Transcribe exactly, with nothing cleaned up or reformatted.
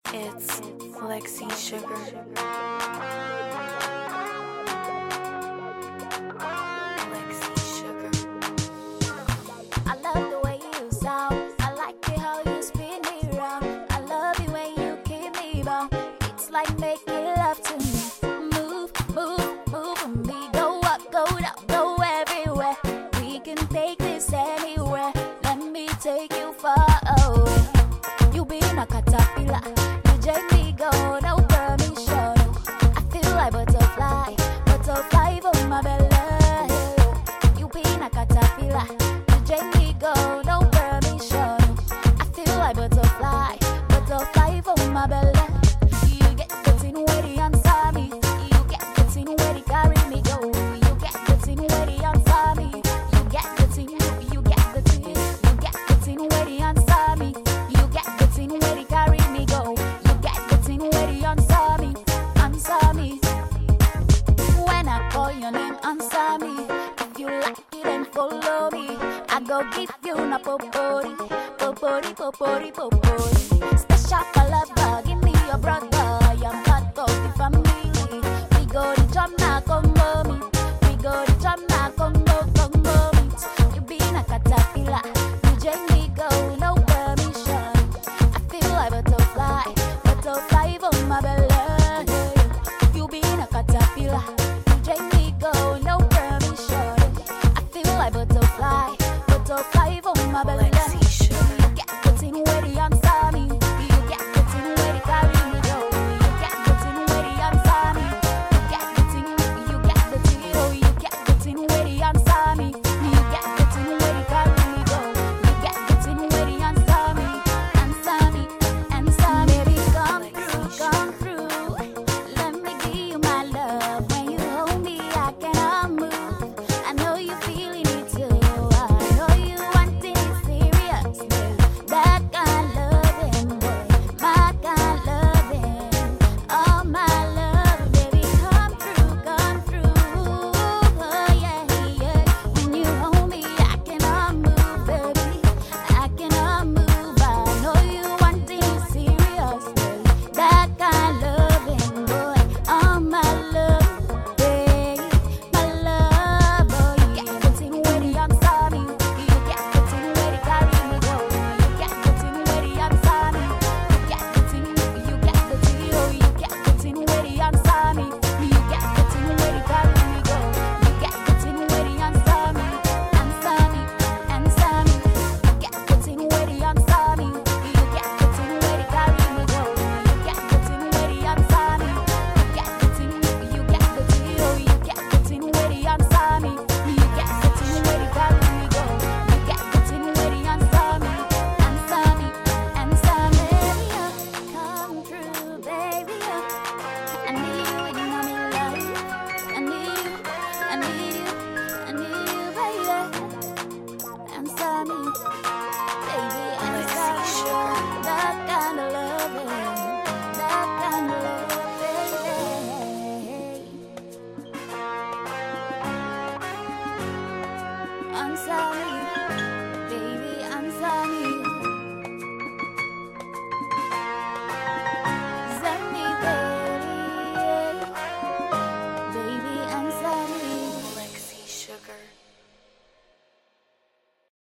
It's Lexi Sugar. Lexi Sugar. I love the way you sound. I like it how you spin me round. I love it when you keep me bound. It's like making love to me. Move, move, move for me. Go up, go down, go everywhere. We can take this anywhere. Let me take you far away. You been a caterpillar. You take me go, no permission. I feel like butterfly, butterfly for my belly. You been a caterpillar. You take me go, no permission. I feel like butterfly, butterfly for my belly. You get the thing where the answer me. You get the thing where the carry me go. You get the thing where the answer me. You get the thing, you get the thing, you get the thing where the answer me. You get the thing where the carry me go. You get the thing where the answer me, answer me. When I call your name, answer me. If you like it, then follow me. I go give you na popori, popori, popori, popori.